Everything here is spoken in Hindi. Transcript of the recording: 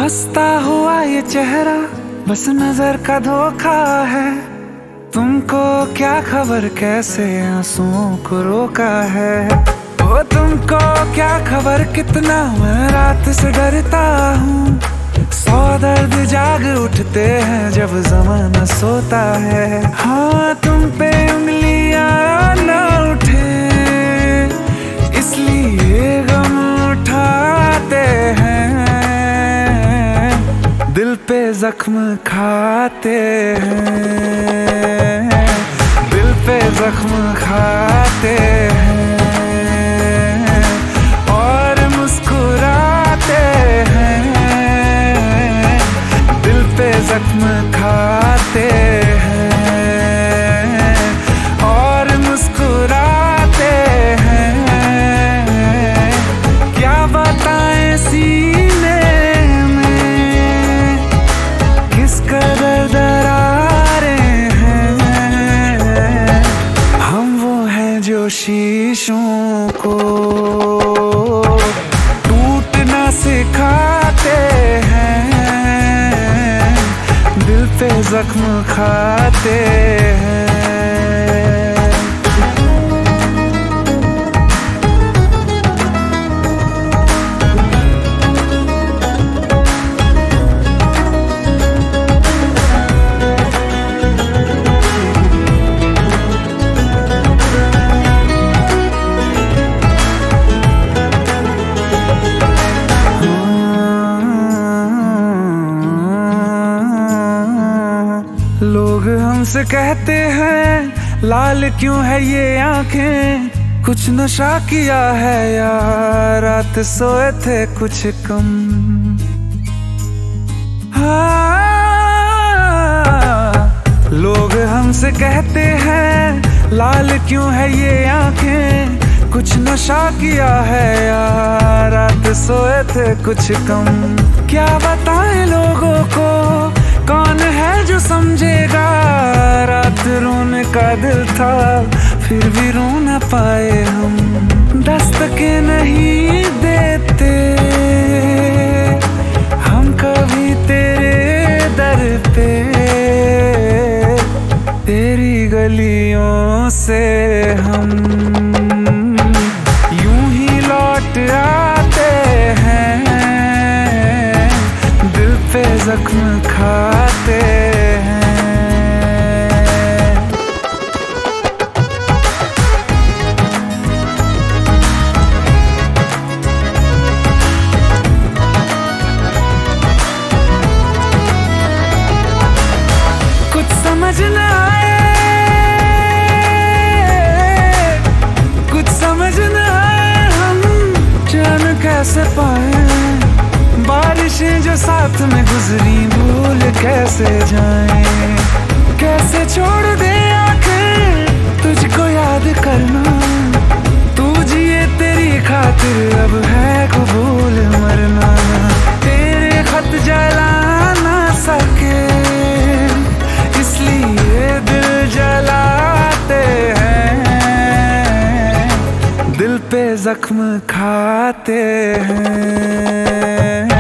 हंसता हुआ ये चेहरा बस नजर का धोखा है। तुमको क्या खबर कैसे आंसुओं को रोका है। ओ तुमको क्या खबर कितना मैं रात से डरता हूँ। 100 दर्द जाग उठते हैं जब ज़माना सोता है। हाँ तुम पे उंगलियां न उठे इसलिए गम उठाते हैं। दिल पे जख्म खाते हैं, दिल पे जख्म खाते हैं और मुस्कुराते हैं। दिल पे जख्म खाते हैं और मुस्कुराते हैं। क्या बताएं सीने में किस कदर दरारें हैं। हम वो हैं जो शीशों को टूटना सिखाते हैं। दिल पे जख्म खाते हैं। लोग हमसे कहते हैं लाल क्यों है ये आंखें। कुछ नशा किया है या रात सोए थे कुछ कम। हाँ लोग हमसे कहते हैं लाल क्यों है ये आंखें। कुछ नशा किया है या रात सोए थे कुछ कम। क्या बताएं लोगों को कौन है जो समझेगा। रात रोने का दिल था फिर भी रो न पाए हम। दस्तकें नहीं देते हम कभी तेरे दर पे। तेरी गलियों से हम यूं ही लौट आते हैं। दिल पे जख्म खाते हैं। कुछ समझ न आए, कुछ समझ न आए हम चैन कैसे पाए। बारिशें जो साथ में गुजरी भूल कैसे जाएं। कैसे छोड़ दे आंखें तुझको याद करना। तू जिए तेरी खातिर अब है कबूल मरना। तेरे खत जला ना सके इसलिए दिल जलाते हैं। दिल पे जख्म खाते हैं।